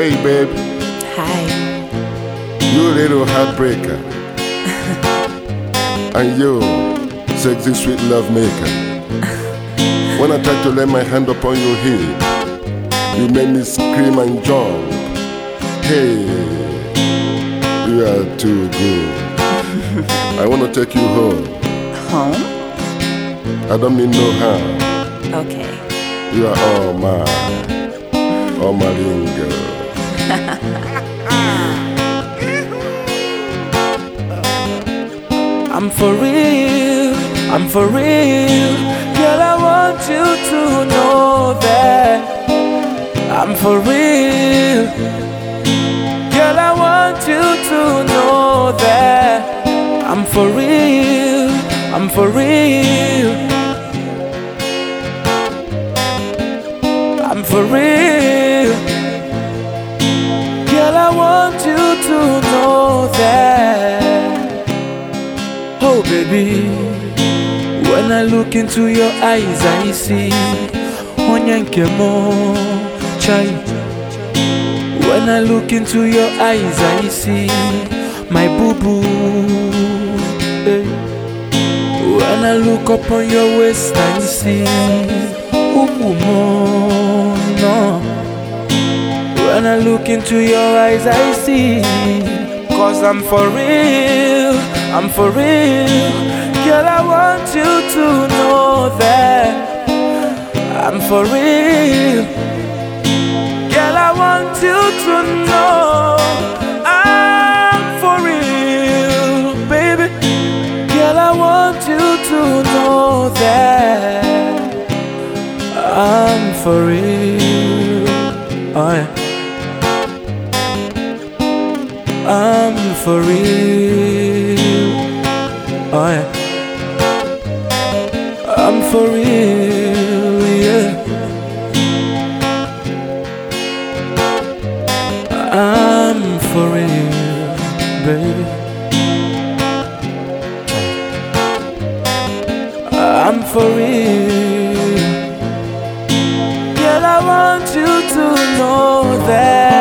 Hey babe, Hi. you little heartbreaker. And you, sexy sweet love maker. When I tried to lay my hand upon your hip, you made me scream and jump. Hey, you are too good. I want to take you home. Home? I don't mean no harm. Okay. You are all mine, all my little girl. I'm for real, I'm for real. Girl, I want you to know that I'm for real. Girl, I want you to know that I'm for real, I'm for real. I'm for real. Girl, I want you to know that. Oh baby, when I look into your eyes I see Onyankemo Chai. When I look into your eyes I see my boo-boo, hey. When I look upon your waist I see no. When I look into your eyes I see, 'cause I'm for real, I'm for real. Girl, I want you to know that I'm for real. Girl, I want you to know I'm for real, baby. Girl, I want you to know that I'm for real. Oh yeah. I'm for real. Oh yeah. I'm for real, yeah. I'm for real, baby. I'm for real. Girl, I want you to know that